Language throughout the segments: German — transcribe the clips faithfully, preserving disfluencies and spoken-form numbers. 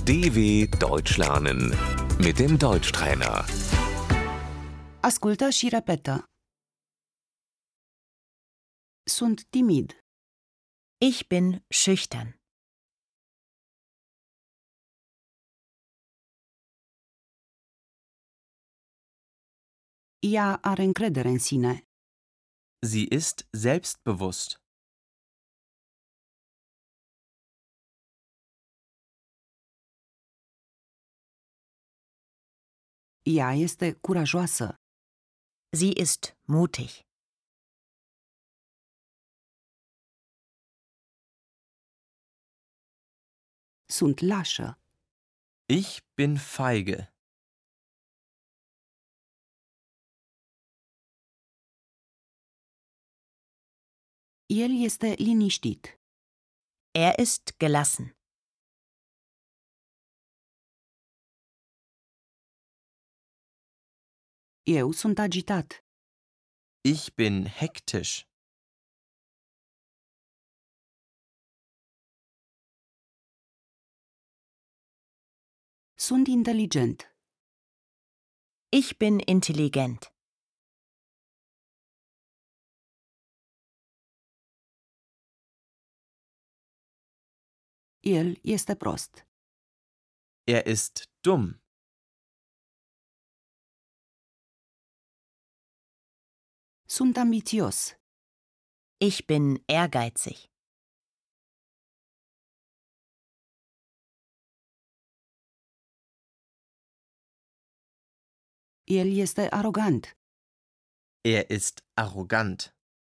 D W Deutsch lernen mit dem Deutschtrainer. Ascultă și repetă. Sunt timid. Ich bin schüchtern. Ea are încredere în sine. Sie ist selbstbewusst. Ea este curajoasă. Sie ist mutig. Sunt lașă. Ich bin feige. El este liniștit. Er ist gelassen. Eu sunt agitat. Ich bin hektisch. Sunt inteligent. Ich bin intelligent. El este prost. Er ist dumm. Sunt ambițios. Ich bin ehrgeizig. El este arogant. Er ist arrogant.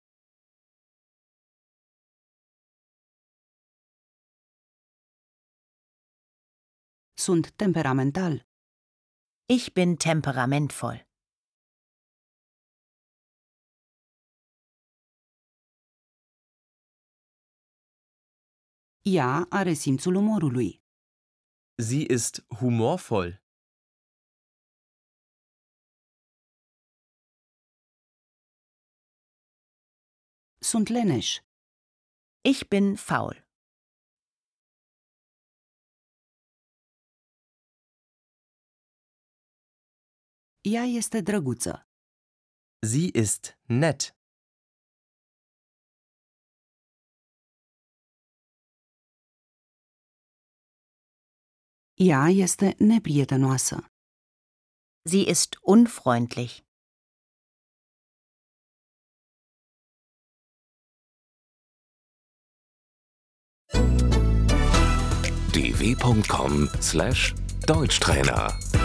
Sunt temperamental. Ich bin temperamentvoll. Ea are simțul umorului. Sie ist humorvoll. Sunt leneș. Ich bin faul. Ea este drăguță. Sie ist nett. Ea este neprietenoasă. Sie ist unfreundlich. d w punkt com slash Deutschtrainer